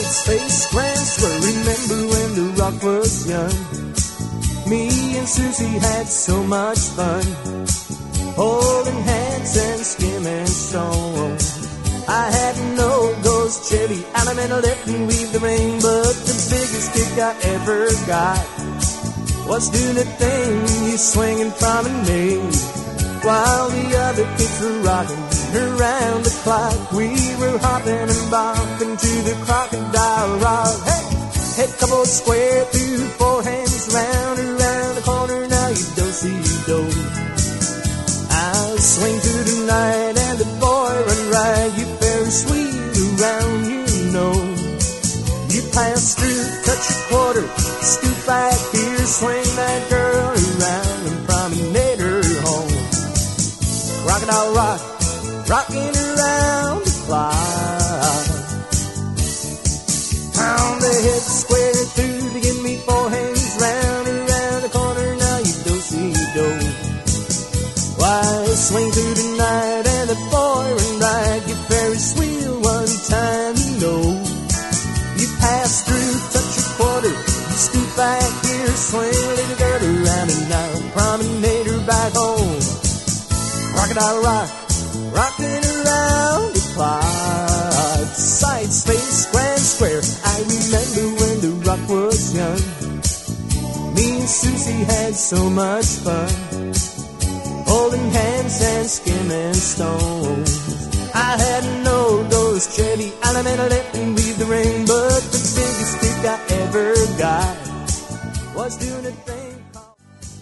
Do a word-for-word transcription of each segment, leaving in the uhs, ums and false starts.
Side-space grand swirl. Remember when the rock was young? Me and Susie had so much fun, holding hands and skimming stone. I had no ghost Chevy, Alabama left and weave the rain, but the biggest kick I ever got was doing a thing you swinging promenade, while the other kids were rocking around the clock. We were hopping and bopping to the crocodile rock. Hey, head couple square through four hands, round around the corner. Now you don't see do. I'll swing through the night and the boy run right. You Ferris wheel around, you know. You pass through, touch a quarter, scoop back here, swing that girl around and promenade her home. Crocodile rock, rocking around the clock. Pound the head square through to give me four hands, round around the corner. Now you don't see do. Why swing through the night and the boy run right. You Ferris wheel one time, you know. You pass through, touch a quarter, you scoop back here, swing a little girl around and now promenade her back home. Crocodile rock, rocking around the clock. Side space, grand square. I remember when the rock was young. Me and Susie had so much fun, holding hands and skimming stones. I had no ghost Chevy, Alabama left and weave the rain, but the biggest kick I ever got was doing a thing called,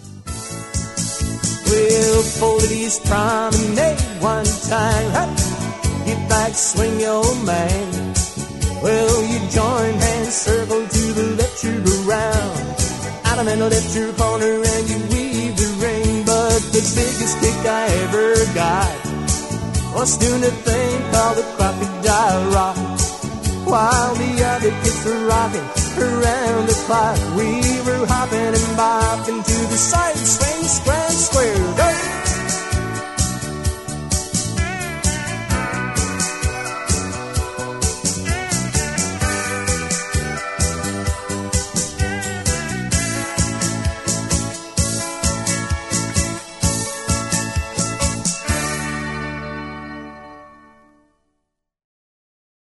well, Foley East promenade one time. Hey, get back, swing your man. Well, you join hands, circle to the left, you go round. Alabama left your corner and you weave the ring, but the biggest kick I ever got was doing a thing called the crocodile rock, while the other kids were rocking around the clock. We